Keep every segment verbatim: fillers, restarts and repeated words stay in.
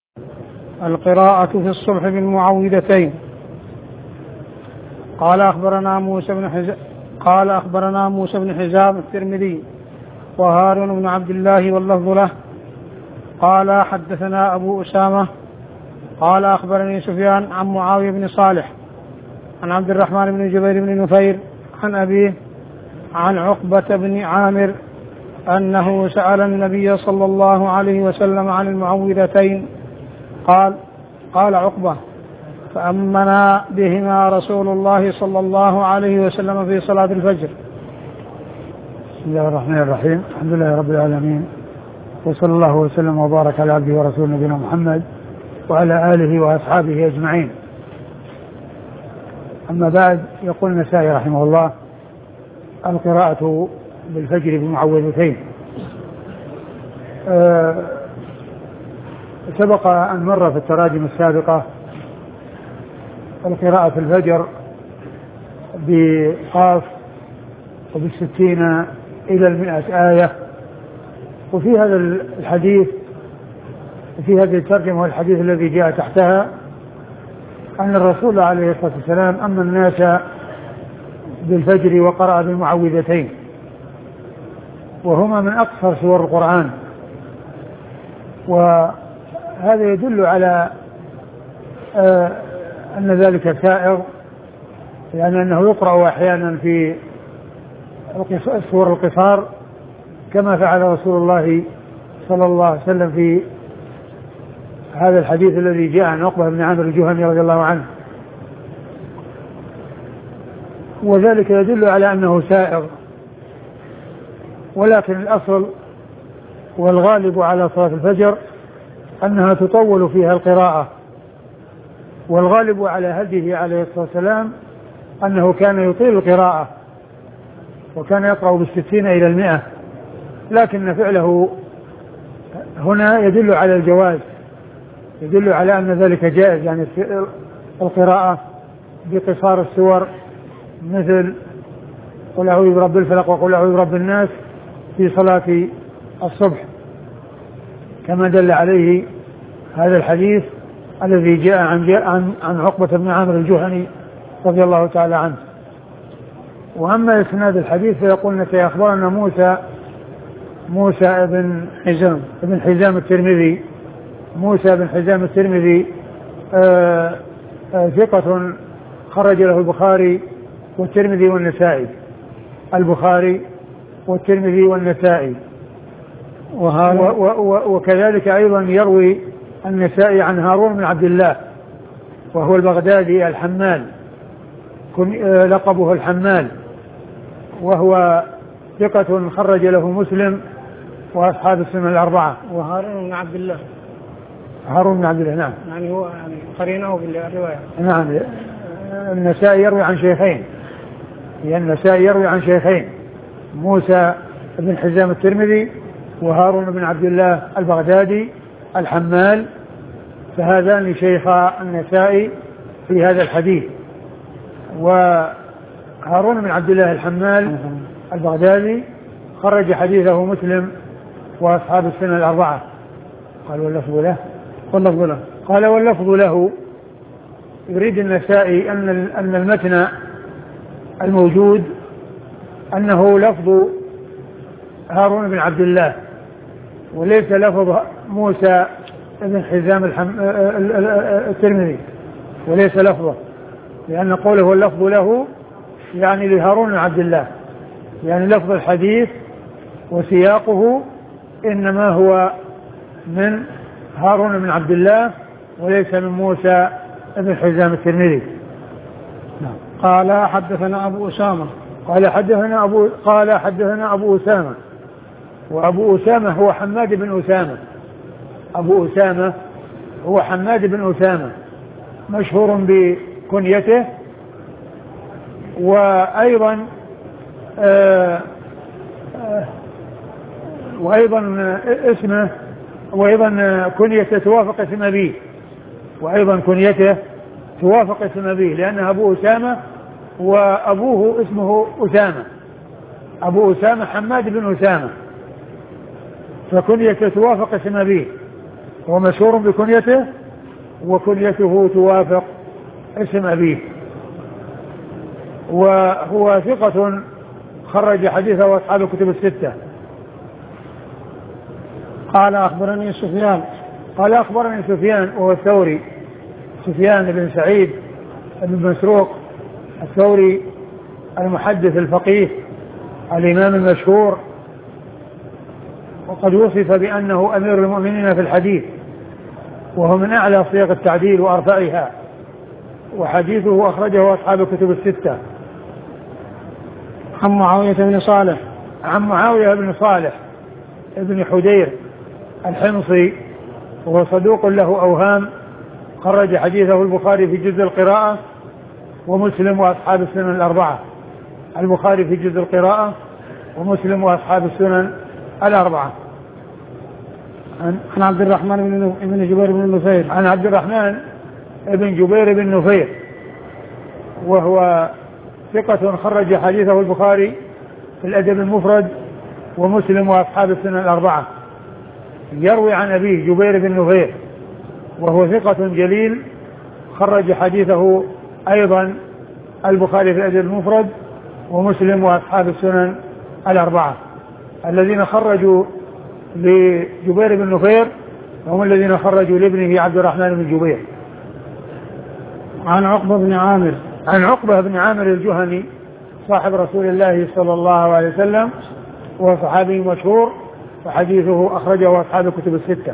القراءة في الصبح بالمعوذتين. قال أخبرنا موسى بن حزام قال أخبرنا موسى بن حزام الترمذي وهارون بن عبد الله واللفظ له قال حدثنا أبو أسامة قال أخبرني سفيان عن معاوية بن صالح عن عبد الرحمن بن جبير بن نفير عن أبيه عن عقبة بن عامر أنه سأل النبي صلى الله عليه وسلم عن المعوذتين قال قال عقبة فأمنا بهما رسول الله صلى الله عليه وسلم في صلاة الفجر. بسم الله الرحمن الرحيم. الحمد لله رب العالمين، وصلى الله وسلم وبارك على عبده ورسوله نبينا محمد وعلى آله وأصحابه أجمعين. أما بعد، يقول النسائي رحمه الله: القراءة بالفجر بمعوذتين. أه سبق أن مر في التراجم السابقة القراءة في الفجر بقاف وبالستين إلى المئة آية. وفي هذا الحديث في هذه الترجمة والحديث الذي جاء تحتها أن الرسول عليه الصلاة والسلام أما الناس بالفجر وقرأ بالمعوذتين، وهما من أقصر سور القرآن، وهذا يدل على آه أن ذلك سائغ، يعني أنه يقرأ أحيانا في السور القصار كما فعل رسول الله صلى الله عليه وسلم في هذا الحديث الذي جاء عن عقبة بن عامر الجهني رضي الله عنه، وذلك يدل على أنه سائغ. ولكن الأصل والغالب على صلاة الفجر أنها تطول فيها القراءة، والغالب على هديه عليه الصلاة والسلام أنه كان يطيل القراءة وكان يقرأ بالستين إلى المئة، لكن فعله هنا يدل على الجواز، يدل على أن ذلك جائز، يعني القراءة بقصار السور مثل قل أعوذ برب الفلق وقل أعوذ برب الناس في صلاة الصبح، كما دل عليه هذا الحديث الذي جاء عن, عن, عن عقبة بن عامر الجهني رضي الله تعالى عنه. وأما إسناد الحديث فيقول لك أخبرنا موسى موسى بن حزام بن حزام الترمذي موسى بن حزام الترمذي آه آه ثقة خرج له البخاري والترمذي والنسائي البخاري والترمذي والنسائي وكذلك أيضا يروي النسائي عن هارون بن عبد الله وهو البغدادي الحمال، لقبه الحمال، وهو ثقة خرج له مسلم وأصحاب السنن الأربعة. وهارون بن عبد الله هارون بن عبد الله نعم، يعني هو يعني قرينه بالرواية. نعم، النسائي يروي عن شيخين، يعني النسائي يروي عن شيخين، موسى بن حزام الترمذي وهارون بن عبد الله البغدادي الحمال، فهذان شيخا النسائي في هذا الحديث. وهارون بن عبد الله الحمال البغدادي خرج حديثه مسلم وأصحاب السنن الأربعة. قال واللفظ له واللفظ له قال واللفظ له يريد النسائي أن أن المتن الموجود أنه لفظ هارون بن عبد الله وليس لفظ موسى بن حزام الترمذي، وليس لفظه، لأن قوله واللفظ له يعني لهارون بن عبد الله، يعني لفظ الحديث وسياقه إنما هو من هارون بن عبد الله وليس من موسى بن حزام الترمذي. نعم. قال حدثنا أبو أسامة قال حدثنا أبو قال حدثنا أبو أسامة وأبو أسامة هو حماد بن أسامة أبو أسامة هو حماد بن أسامة مشهور بكنيته، وأيضا آآ آآ وأيضا اسمه وأيضا كنيته توافق اسم أبيه وأيضا كنيته توافق اسم أبيه، لأن أبو أسامة وأبوه اسمه أسامة، أبو أسامة حماد بن أسامة، فكنيته توافق اسم أبيه، ومشهور بكنيته وكنيته توافق اسم أبيه. وهو ثقة خرج حديثه أصحاب الكتب الستة. قال أخبرني سفيان قال أخبرني سفيان وهو الثوري سفيان بن سعيد بن مسروق الثوري المحدث الفقيه الإمام المشهور، وقد وصف بأنه أمير المؤمنين في الحديث، وهو من أعلى صيغ التعديل وأرفعها، وحديثه أخرجه أصحاب الكتب الستة. عن معاوية بن صالح عن معاوية بن صالح ابن حدير الحمصي، وهو صدوق له أوهام، خرج حديثه البخاري في جزء القراءة ومسلم وأصحاب السنن الأربعة. البخاري في جزء القراءة ومسلم وأصحاب السنن الأربعة. عن عبد الرحمن بن جبير بن نفير عن عبد الرحمن بن جبير بن نفير، وهو ثقة خرج حديثه البخاري في الأدب المفرد ومسلم وأصحاب السنن الأربعة. يروي عن أبيه جبير بن نفير، وهو ثقة جليل خرج حديثه أيضا البخاري في الأدب المفرد ومسلم وأصحاب السنن الأربعة. الذين خرجوا لجبير بن نفير هم الذين خرجوا لابنه عبد الرحمن بن جبير. عن عقبة بن عامر عن عقبة بن عامر الجهني صاحب رسول الله صلى الله عليه وسلم، وهو صحابي مشهور، وحديثه أخرجه أصحاب الكتب الستة.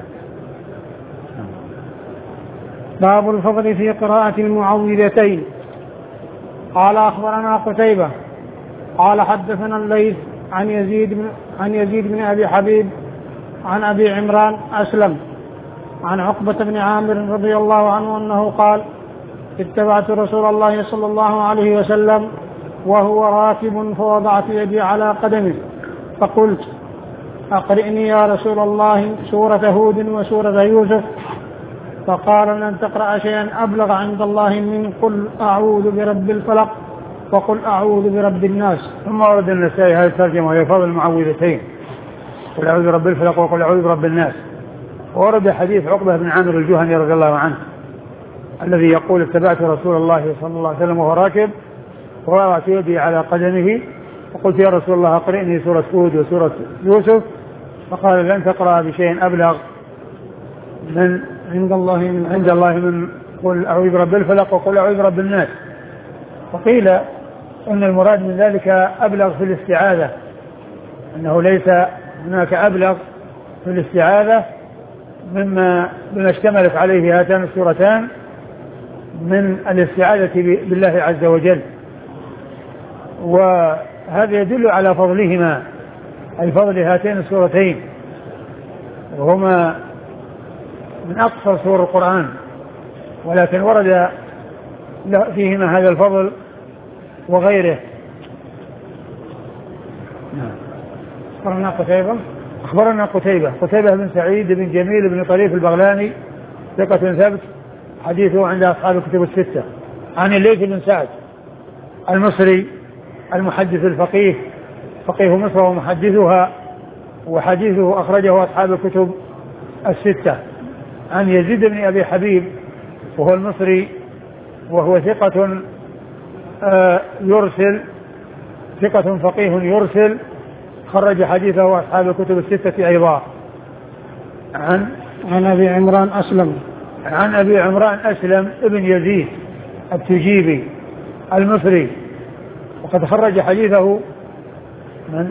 باب الفضل في قراءة المعوذتين. قال أخبرنا قتيبة قال حدثنا الليث عن يزيد بن عن يزيد بن أبي حبيب عن أبي عمران أسلم عن عقبة بن عامر رضي الله عنه أنه قال: اتبعت رسول الله صلى الله عليه وسلم وهو راكب فوضعت يدي على قدمه فقلت: أقرئني يا رسول الله سورة هود وسورة يوسف. فقال: لن تقرأ شيئا أبلغ عند الله من قل أعوذ برب الفلق وقل أعوذ برب الناس. ثم ورد النسائي هذه الترجمة وهي فضل المعوذتين، قل أعوذ برب الفلق وقل أعوذ برب الناس. ورد حديث عقبة بن عامر الجهني رضي الله عنه الذي يقول: اتبعت رسول الله صلى الله عليه وسلم وهو راكب ووضعت يدي على قدمه فقلت: يا رسول الله أقرئني سورة هود وسورة يوسف. فقال: لن تقرأ بشيء أبلغ من عند الله من عند الله من قل أعوذ برب الفلق وقل أعوذ برب الناس. وقيل أن المراد من ذلك أبلغ في الاستعاذة، أنه ليس هناك أبلغ في الاستعاذة مما بما اشتملت عليه هاتان السورتان من الاستعاذة بالله عز وجل. وهذا يدل على فضلهما، أي فضل هاتين السورتين، وهما من أقصر سور القرآن، ولكن ورد فيهما هذا الفضل وغيره. أخبرنا قتيبة أخبرنا قتيبة قتيبة بن سعيد بن جميل بن طريف البغلاني ثقة ثبت، حديثه عند أصحاب الكتب الستة. عن الليث بن سعد المصري المحدث الفقيه، فقيه مصر ومحدثها، وحديثه أخرجه أصحاب الكتب الستة. عن يزيد بن أبي حبيب وهو المصري، وهو ثقة يرسل ثقة فقيه يرسل، خرج حديثه أصحاب الكتب الستة أيضا. عن عن أبي عمران أسلم عن أبي عمران أسلم ابن يزيد التجيبي المصري، وقد خرج حديثه من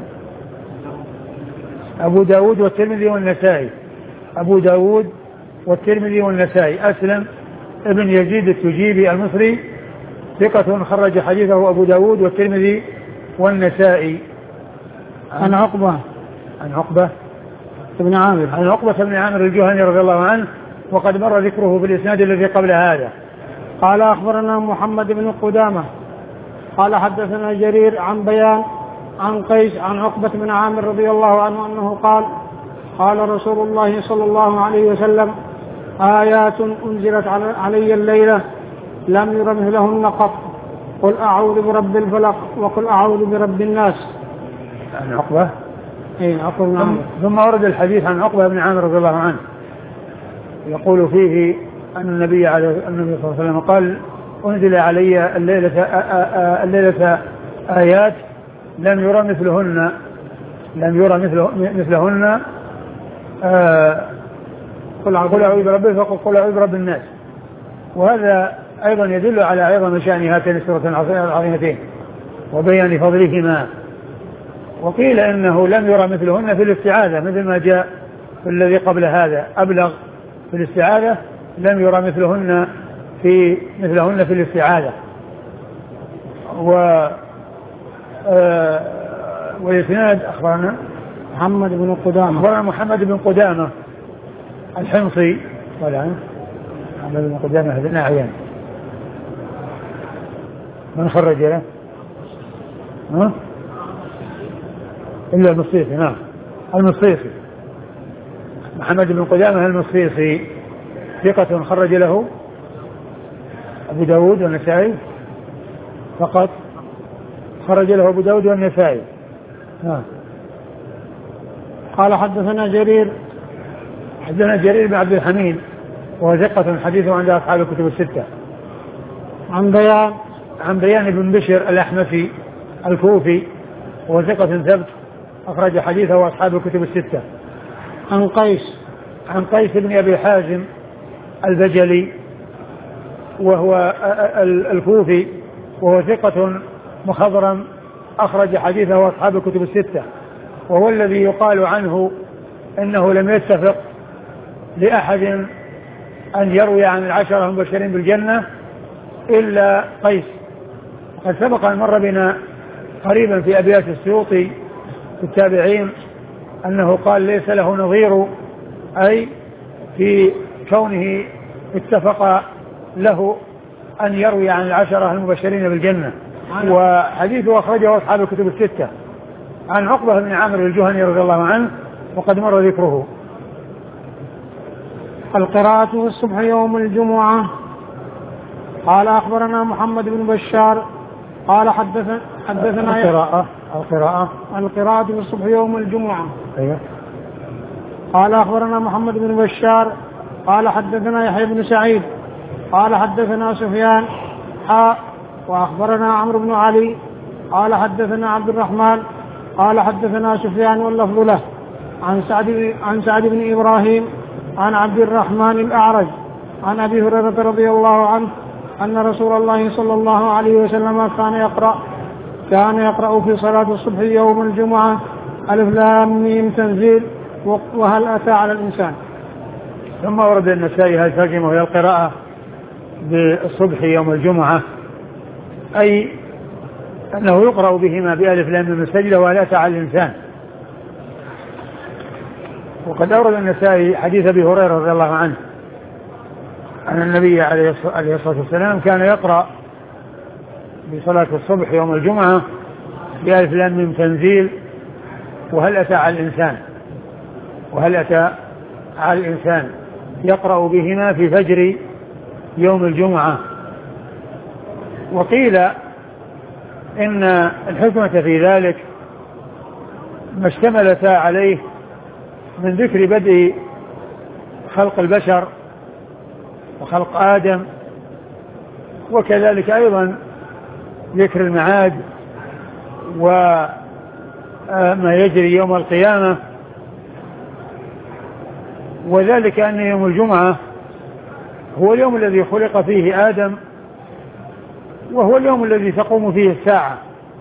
أبو داود والترمذي والنسائي. أبو داود والترمذي والنسائي. أسلم ابن يزيد التجيبي المصري ثقة خرج حديثه أبو داود والترمذي والنسائي. عن عقبة عن عقبة بن عامر عن عقبة بن عامر الجهني رضي الله عنه، وقد مر ذكره في الإسناد الذي قبل هذا. قال أخبرنا محمد بن قدامة قال حدثنا جرير عن بيان عن قيس عن عقبة بن عامر رضي الله عنه أنه قال: قال رسول الله صلى الله عليه وسلم: آيات أنزلت علي الليلة لم ير مثلهن قط، قل أعوذ برب الفلق وقل أعوذ برب الناس. عن عقبة اي عقبة بن عامر. ثم ورد الحديث عن عقبة بن عامر رضي الله عنه يقول فيه أن النبي عليه النبي صلى الله عليه وسلم قال أنزل علي الليلة, الليلة آيات لم يرى مثلهن لم يرى مثله مثلهن قل أعوذ برب الفلق قل أعوذ برب الناس. وهذا أيضا يدل على عظم شأن هاتين السورتين العظيمتين وبيان فضلهما. وقيل إنه لم يرى مثلهن في الاستعاذة مثل ما جاء في الذي قبل هذا أبلغ في الاستعاذة، لم يرى مثلهن في مثلهن في الاستعاذة. و آه والإسناد أخبرنا محمد بن قدامة أخبرنا محمد بن قدامة الحمصي ولا محمد بن قدامة هذا أعيان من خرج له ها إلا المصيصي. نعم المصيصي محمد بن قدامة المصيصي ثقة خرج له أبو داود والنسائي فقط، خرج له أبو داود والنسائي. ها. قال حدثنا جرير حدثنا جرير بن عبد الحميد وهو ثقة حديثه عند أصحاب الكتب الستة. عن بيان عن بيان بن بشر الأحمسي الكوفي وهو ثقة ثبت أخرج حديثه أصحاب الكتب الستة. عن قيس عن قيس بن أبي حازم البجلي وهو الكوفي وهو ثقة مخضرم أخرج حديثه أصحاب الكتب الستة، وهو الذي يقال عنه إنه لم يتفق لأحد أن يروي عن العشرة المبشرين بالجنة إلا قيس. وقد سبق أن مر بنا قريبا في أبيات السيوطي في التابعين أنه قال ليس له نظير، أي في كونه اتفق له أن يروي عن العشرة المبشرين بالجنة. وحديثه أخرجه أصحاب الكتب الستة عن عقبة بن عامر الجهني رضي الله عنه وقد مر ذكره. القراءة في الصبح يوم الجمعة. قال أخبرنا محمد بن بشار قال حدثنا حدثنا القراءة القراءة القراءة في الصبح يوم الجمعة. أيوة. قال أخبرنا محمد بن بشار قال حدثنا يحيى بن سعيد قال حدثنا سفيان حاء وأخبرنا عمرو بن علي قال حدثنا عبد الرحمن قال حدثنا سفيان واللفظ له عن سعد عن سعد بن إبراهيم عن عبد الرحمن الأعرج عن أبي هريرة رضي الله عنه أن رسول الله صلى الله عليه وسلم كان يقرأ كان يقرأ في صلاة الصبح يوم الجمعة ألف لام ميم تنزيل وهل أتى على الإنسان. ثم ورد النسائي هذه الترجمة وهي القراءة بالصبح يوم الجمعة، أي أنه يقرأ بهما بألف لام ميم السجدة وهل أتى على الإنسان. وقد أورد النسائي حديث أبي هريرة رضي الله عنه أن النبي عليه الصلاة والسلام كان يقرأ بصلاة الصبح يوم الجمعة بألف لام ميم تنزيل وهل أتى على الإنسان وهل أتى على الإنسان، يقرأ بهما في فجر يوم الجمعة. وقيل إن الحكمة في ذلك ما اشتملتا عليه من ذكر بدء خلق البشر وخلق آدم، وكذلك أيضا ذكر المعاد وما يجري يوم القيامة، وذلك أن يوم الجمعة هو اليوم الذي خلق فيه آدم وهو اليوم الذي تقوم فيه الساعة،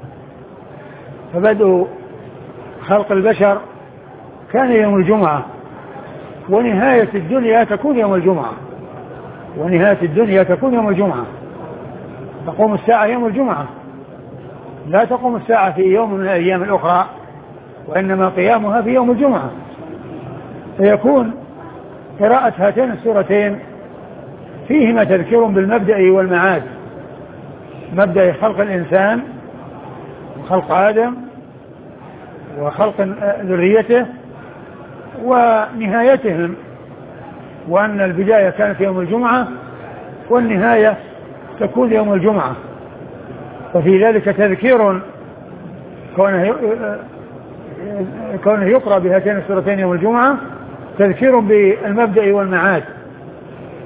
فبدء خلق البشر كان يوم الجمعة، ونهاية الدنيا تكون يوم الجمعة ونهاية الدنيا تكون يوم الجمعة تقوم الساعة يوم الجمعة، لا تقوم الساعة في يوم من الأيام الأخرى، وإنما قيامها في يوم الجمعة. فيكون قراءة هاتين السورتين فيهما تذكير بالمبدأ والمعاد، مبدأ خلق الإنسان وخلق آدم وخلق ذريته ونهايتهم، وأن البداية كانت يوم الجمعة والنهاية تكون يوم الجمعة. وفي ذلك تذكير كونه كونه يقرأ بهاتين السورتين يوم الجمعة، تذكير بالمبدأ والمعاد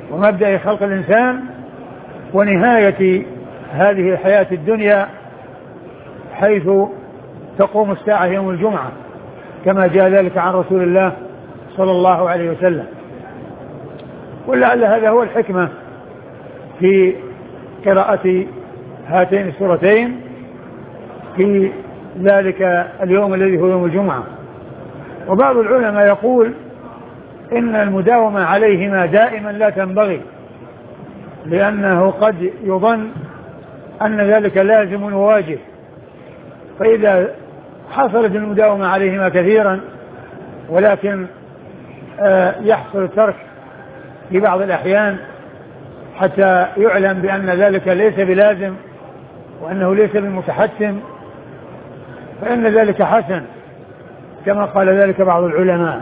ومبدأ خلق الإنسان ونهاية هذه الحياة الدنيا حيث تقوم الساعة يوم الجمعة كما جاء ذلك عن رسول الله صلى الله عليه وسلم. ولعل هذا هو الحكمة في قراءة هاتين السورتين في ذلك اليوم الذي هو يوم الجمعة. وبعض العلماء يقول إن المداومة عليهما دائما لا تنبغي، لأنه قد يظن أن ذلك لازم وواجب، فإذا حصلت المداومة عليهما كثيرا ولكن يحصل الترك في بعض الأحيان حتى يعلم بأن ذلك ليس بلازم وأنه ليس بالمتحتم، فإن ذلك حسن كما قال ذلك بعض العلماء.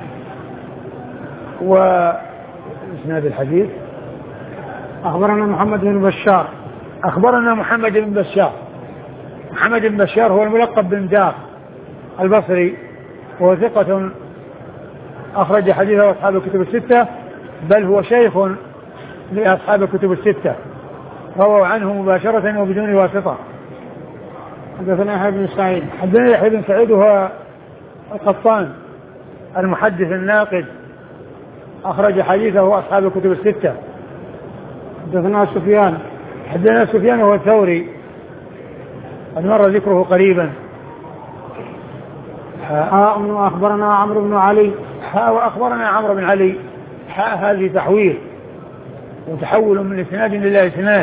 وإسناد الحديث أخبرنا محمد بن بشار أخبرنا محمد بن بشار محمد بن بشار هو الملقب بن دار البصري، وهو ثقة أخرج حديثه أصحاب الكتب الستة، بل هو شيخ لأصحاب الكتب الستة، رووا عنه مباشرة وبدون واسطة. حدثنا يحيى بن سعيد حدثنا يحيى بن سعيد هو القطان المحدث الناقد، أخرج حديثه أصحاب الكتب الستة. حدثنا سفيان حدثنا سفيان هو الثوري مر ذكره قريبا. حاء أخبرنا عمرو بن علي حاء وأخبرنا عمرو بن علي. حاء هذه تحويل وتحول من إسناد إلى إسناد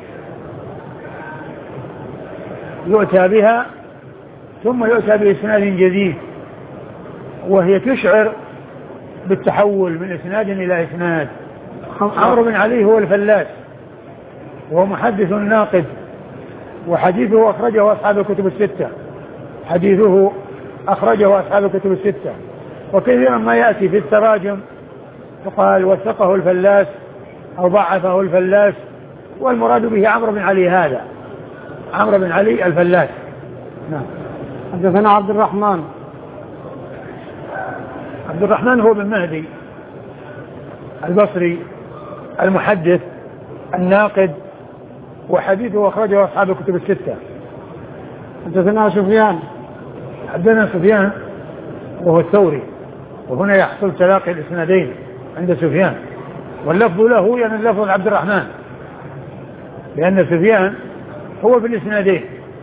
يؤتى بها ثم يؤتى بإسناد جديد، وهي تشعر بالتحول من إسناد إلى إسناد. عمرو بن علي هو الفلاس وهو محدث ناقد، وحديثه أخرجه أصحاب الكتب الستة حديثه أخرجه أصحاب الكتب الستة. وكثيرا ما يأتي في التراجم فقال وثقه الفلاس أو ضعفه الفلاس، والمراد به عمرو بن علي هذا عمرو بن علي الفلاس. نعم. حدثنا عبد الرحمن عبد الرحمن هو بن مهدي البصري المحدث الناقد، وحديثه أخرجه أصحاب الكتب الستة. حدثنا سفيان حدثنا سفيان وهو الثوري، وهنا يحصل تلاقي الإسنادين عند سفيان، واللفظ له يعني اللفظ عبد الرحمن، لأن سفيان هو في الإسنادين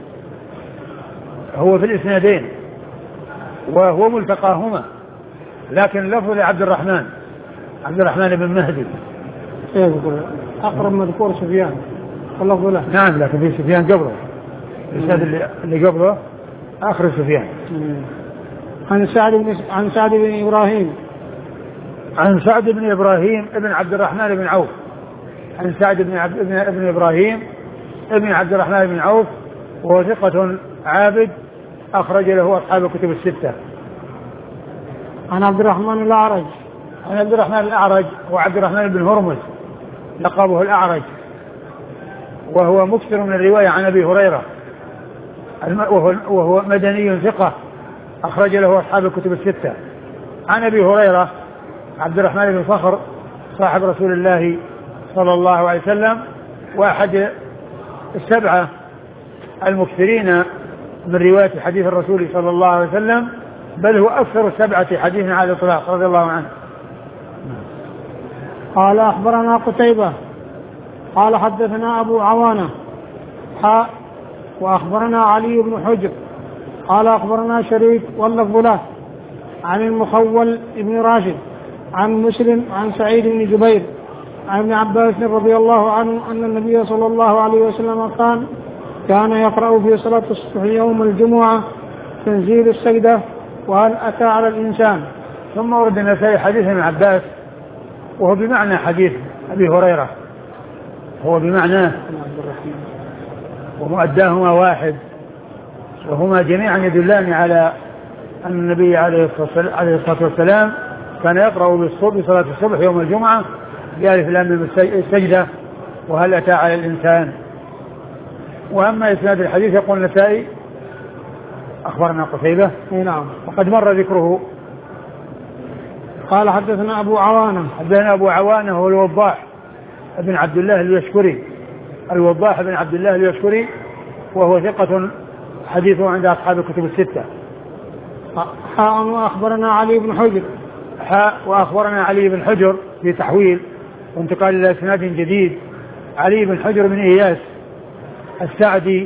هو في الإسنادين وهو ملتقاهما، لكن لفظ لعبد الرحمن عبد الرحمن بن مهدي أقرب مذكور سفيان واللفظ له. نعم، لكن في سفيان قبله الإسناد اللي, اللي قبله آخر سفيان. عن سعد بن عن سعد بن إبراهيم عن سعد بن إبراهيم ابن عبد الرحمن بن عوف عن سعد بن عبد ابن, ابن إبراهيم ابن عبد الرحمن بن عوف، وهو ثقة عابد أخرج له أصحاب الكتب الستة. عن عبد الرحمن الأعرج عن عبد الرحمن الأعرج وعبد الرحمن بن هرمز لقبه الأعرج، وهو مكثر من الرواية عن أبي هريرة، وهو مدني ثقة أخرج له أصحاب الكتب الستة. عن أبي هريرة عبد الرحمن بن صخر صاحب رسول الله صلى الله عليه وسلم، وأحد السبعة المكثرين من رواية حديث الرسول صلى الله عليه وسلم، بل هو أكثر السبعة حديثا على الإطلاق رضي الله عنه. قال أخبرنا قتيبة قال حدثنا أبو عوانة حاء وأخبرنا علي بن حجر قال أخبرنا شريك واللفظ له عن المخول بن راشد عن مسلم عن سعيد بن جبير عن ابن عباس رضي الله عنه أن النبي صلى الله عليه وسلم قال كان يقرأ في صلاة الصبح يوم الجمعة تنزيل السجدة وهل أتى على الإنسان. ثم ورد النسائي حديث ابن عباس وهو بمعنى حديث أبي هريرة، هو بمعناه ومؤداهما واحد، وهما جميعا يدلان على أن النبي عليه الصلاة والسلام كان يقرأ بالصبح صلاة الصبح يوم الجمعة بألف لام ميم السجدة وهل أتى على الإنسان. وأما إسناد الحديث يقول النسائي أخبرنا قتيبة، نعم، وقد مر ذكره قال حدثنا أبو عوانة حدثنا أبو عوانة هو الوضاح بن عبد الله اليشكري الوضاح بن عبد الله اليشكري وهو ثقة حديثه عند أصحاب الكتب الستة. حاء وأخبرنا علي بن حجر حاء وأخبرنا علي بن حجر في تحويل وانتقال إلى إسناد جديد. علي بن حجر بن إياس السعدي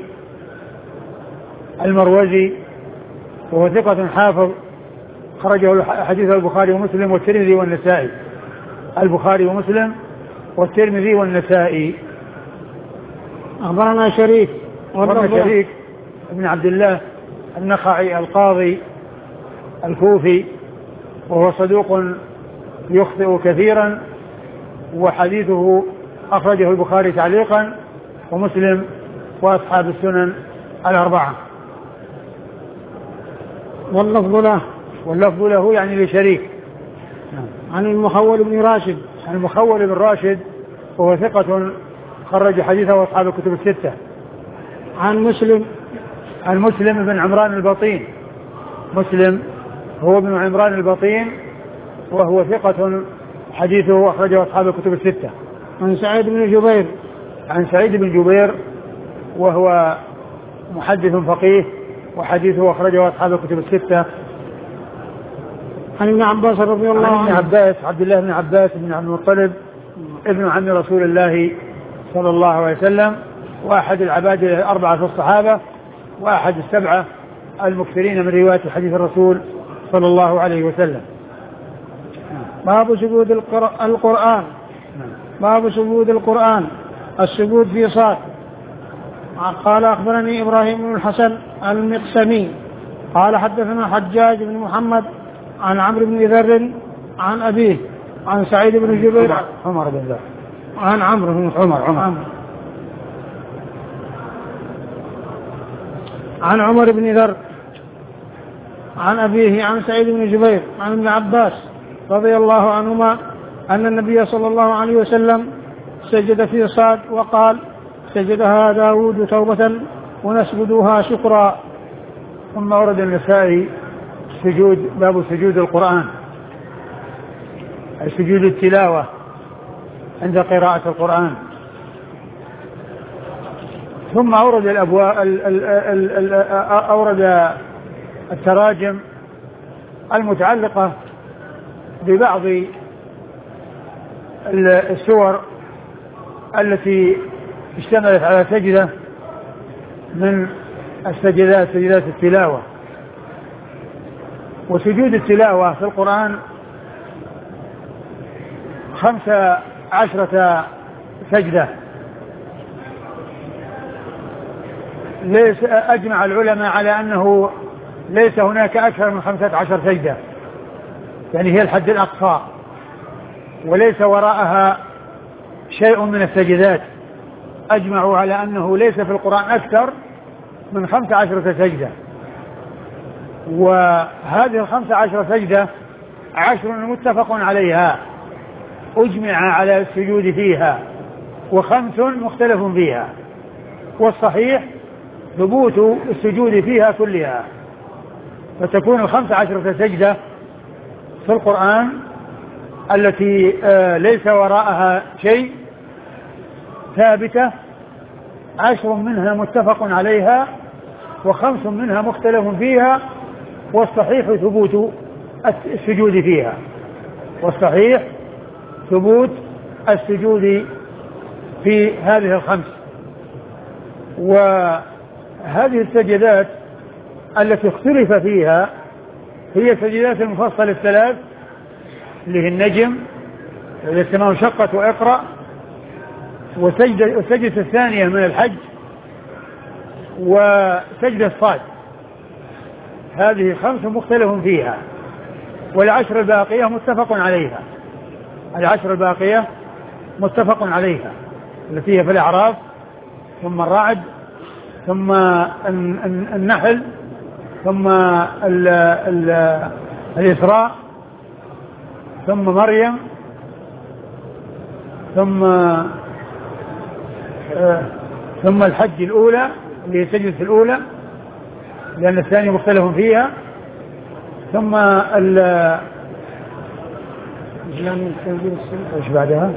المروزي وهو ثقة حافظ خرجه حديث البخاري ومسلم والترمذي والنسائي. البخاري ومسلم والترمذي والنسائي. أخبرنا شريك أخبرنا شريك ابن عبد الله النخعي القاضي الكوفي وهو صدوق يخطئ كثيرا وحديثه أخرجه البخاري تعليقا ومسلم وأصحاب السنن الأربعة. واللفظ له واللفظ له يعني لشريك. عن المخول بن راشد عن المخول بن راشد وهو ثقة خرج حديثه أصحاب الكتب الستة. عن مسلم عن مسلم بن عمران البطين. مسلم هو ابن عمران البطين وهو ثقة حديثه أخرجه أصحاب الكتب الستة. عن سعيد بن جبير عن سعيد بن جبير وهو محدث فقيه وحديثه أخرجه أصحاب الكتب الستة. عن ابن عباس رضي الله عنه. عن ابن عباس عبد الله بن عباس بن عبد المطلب ابن عم رسول الله صلى الله عليه وسلم وأحد العباد الأربعة في الصحابة وأحد السبعة المكثرين من رواية حديث الرسول صلى الله عليه وسلم. باب سجود القرآن. باب سجود القرآن السجود في صاد. قال أخبرني إبراهيم بن الحسن المقسمي قال حدثنا حجاج بن محمد عن عمرو بن ذر عن أبيه عن سعيد بن جبير عمر بن ذر عن عمرو بن عمر عمر عن عمر بن ذر عن أبيه عن سعيد بن جبير عن ابن عباس رضي الله عنهما أن النبي صلى الله عليه وسلم سجد في صاد وقال سجدها داود توبة ونسجدها شكرا. ثم ورد النسائي سجود باب سجود القرآن أي سجود التلاوة عند قراءة القرآن. ثم أورد الأبواب ال ال ال ال أورد التراجم المتعلقة ببعض السور التي اشتملت على سجدة من السجدات سجدات التلاوة. وسجود التلاوة في القرآن خمس عشرة سجدة ليس أجمع العلماء على أنه ليس هناك أكثر من خمسة عشر سجدة يعني هي الحد الأقصى وليس وراءها شيء من السجدات. أجمعوا على أنه ليس في القرآن أكثر من خمس عشرة سجدة. وهذه الخمس عشرة سجدة عشر متفق عليها أجمع على السجود فيها وخمس مختلف فيها والصحيح ثبوت السجود فيها كلها. فتكون الخمس عشرة سجدة في القرآن التي ليس وراءها شيء ثابتة عشر منها متفق عليها وخمس منها مختلف فيها والصحيح ثبوت السجود فيها والصحيح ثبوت السجود في هذه الخمس. وهذه السجدات التي اختلف فيها هي سجدات المفصل الثلاث اللي هي النجم إذا السماء انشقت وإقرأ وسجدة السجدة الثانية من الحج وسجدة الصاد. هذه خمس مختلف فيها والعشر الباقية متفق عليها. العشر الباقية متفق عليها التي هي في الأعراف ثم الرعد ثم النحل ثم ال ال الإسراء ثم مريم ثم آه ثم الحج الأولى اللي هي السجدة الأولى لأن الثانية مختلف فيها ثم إسلام تنزيل السنة. إيش بعدها؟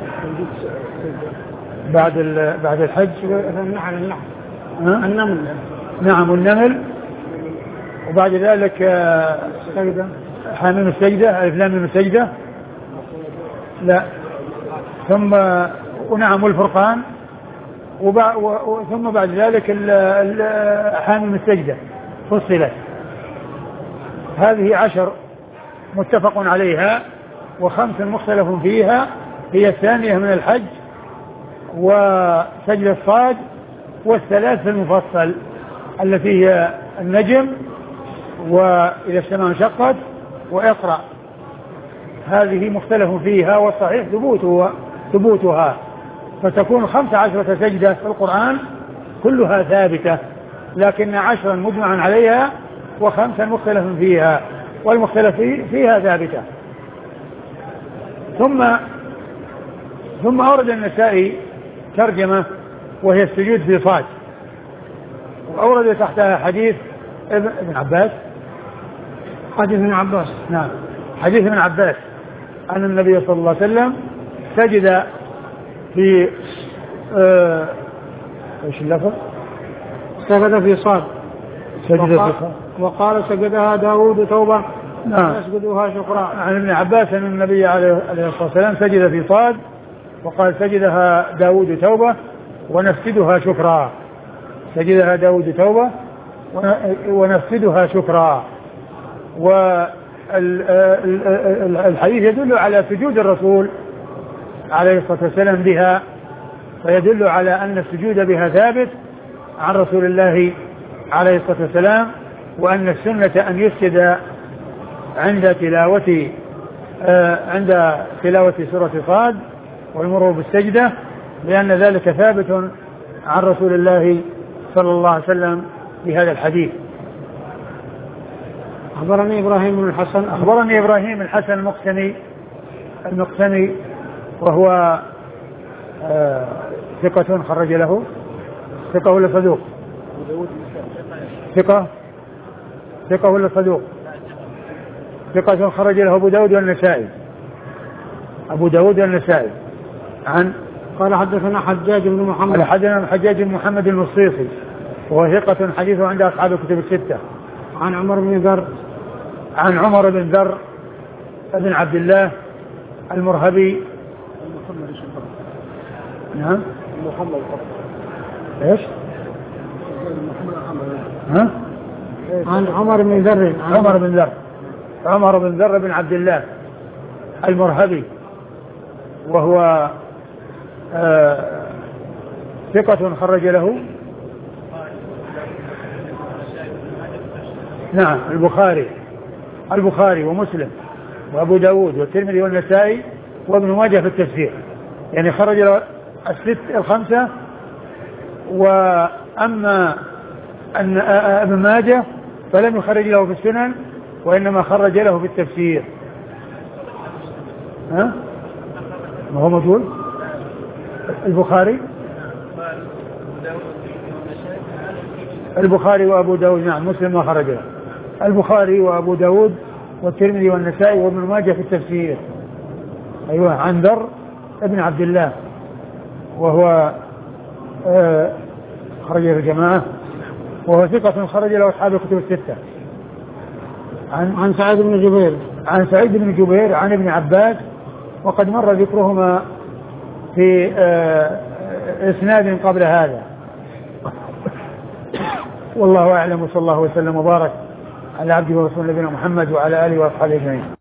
بعد بعد الحج النحل النحل ها؟ النمل. نعم والنمل. وبعد ذلك سجدة حاميم السجدة ألف لام ميم السجدة لا ثم ونعم والفرقان وبع... و... ثم بعد ذلك ال... ال... حاميم السجدة فصلت. هذه عشر متفق عليها وخمس مختلف فيها هي الثانية من الحج وسجدة الصاد والثلاث المفصل التي هي النجم وإذا السماء انشقت وإقرأ. هذه مختلف فيها والصحيح ثبوتها ثبوتها فتكون خمس عشرة سجدة في القرآن كلها ثابتة لكن عشرا مجمعا عليها وخمسا مختلف فيها والمختلف فيها ثابتة. ثم ثم أورد النسائي ترجمة وهي السجود في صاد وأورد تحتها حديث ابن عباس حديث ابن عباس نعم حديث ابن عباس أن النبي صلى الله عليه وسلم سجد في آه ايش اللفظ؟ سجد في صاد سجد في صاد وقال سجدها داود توبة نعم يسجدها شكرا. عن ابن عباس أن النبي عليه الصلاة والسلام سجد في صاد وقال سجدها داود توبة ونفسدها شكرا. سجدها داود توبة ونفسدها شكرا. والحديث يدل على سجود الرسول عليه الصلاة والسلام بها فيدل على أن السجود بها ثابت عن رسول الله عليه الصلاة والسلام وأن السنة أن يسجد عند تلاوة عند تلاوة سورة صاد والمرور بالسجدة لأن ذلك ثابت عن رسول الله صلى الله عليه وسلم بهذا الحديث. أخبرني إبراهيم بن الحسن أخبرني إبراهيم بن الحسن المقسمي المقسمي وهو آه ثقة خرج له ثقة ولا صدوق؟ ثقة ثقة ولا صدوق؟ ثقة خرج له أبو داود والنسائي أبو داود والنسائي. عن قال حدثنا حجاج بن محمد حدثنا حجاج بن محمد المصيصي وهو ثقة حديثه عند أصحاب الكتب الستة. عن عمر بن ذر عن عمر بن ذر بن عبد الله المرهبي. نعم محمد ايش؟ ها؟ عن عمر بن ذر عمر بن ذر عمر بن ذر بن عبد الله المرهبي وهو آه ثقة خرج له نعم البخاري البخاري ومسلم وأبو داود والترمذي والنسائي وابن ماجه في التفسير يعني خرج له الست الخمسة. وأما أن ابن ماجه فلم يخرج له في السنن وإنما خرج له في التفسير. ها؟ ما هو موجود البخاري البخاري وأبو داود نعم مسلم ما خرج له البخاري وأبو داود والترمذي والنسائي وابن ماجه في التفسير. أيوة عن ذر ابن عبد الله وهو آه خرج له الجماعة وهو ثقة خرج له أصحاب الكتب الستة. عن عن سعيد بن جبير عن سعيد بن جبير عن ابن عباس وقد مر ذكرهما في آه إسناد قبل هذا. والله أعلم وصلى الله وسلم وبارك على عبده ورسوله نبينا محمد وعلى آله وأصحابه أجمعين.